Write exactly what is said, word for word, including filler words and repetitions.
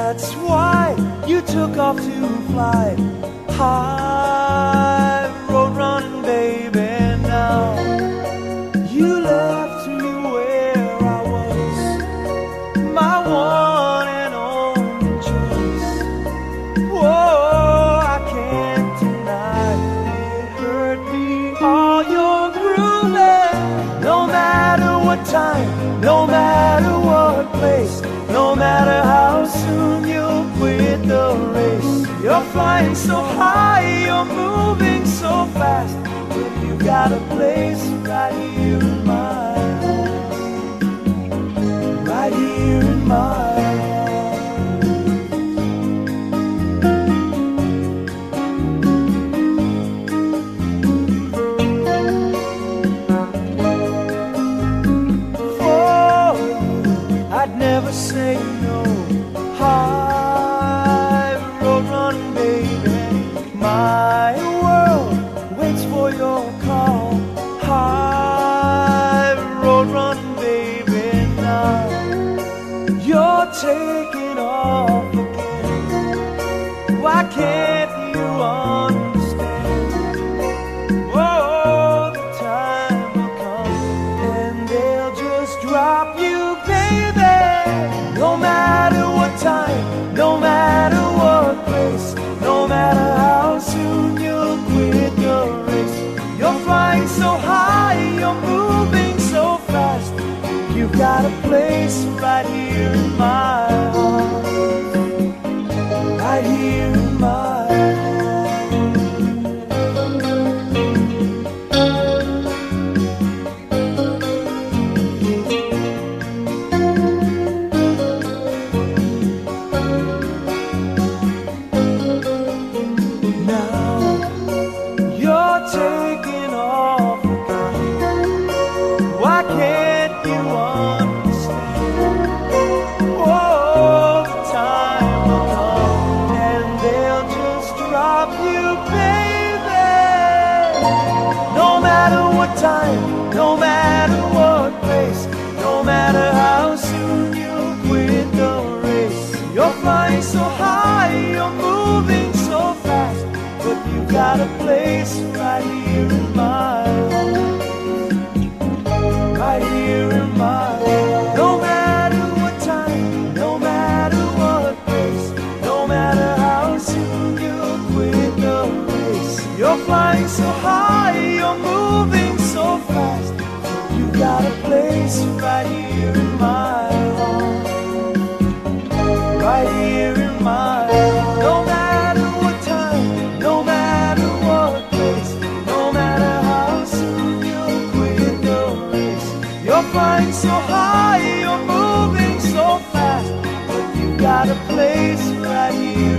That's why you took off to fly high, road running, baby. Now you left me where I was, my one and only choice. Whoa, I can't deny it hurt me. All your grooving, no matter what time, no matter what place, no matter how soon you'll quit the race. You're flying so high, you're moving so fast, but you got a place right here in my heart, right here in my heart. For you, I'd never say no. High road running, baby. My world waits for your call. High road running, baby. Now you're taking off again. Why can't you understand? Oh, the time will come and they'll just drop you, baby. No matter what time, no matter what place, no matter how soon you'll quit your race. You're flying so high, you're moving so fast, you've got a place right here in my heart, right here in my heart. Taking off again. Why can't you understand? Oh, the time will come and they'll just drop you, baby. No matter what time, no matter what place, no matter how soon you'll quit the race. You're flying so high, you're moving so fast, but you got a place right here in my heart, right here in my heart. No matter what time, no matter what place, no matter how soon you'll quit the race. You're flying so high, you're moving so fast, you got a place right here in my heart, right here in my heart. No matter what time, no matter what place, no matter how soon you'll quit the race. You're flying so high, you're moving so fast, but you got a place right here.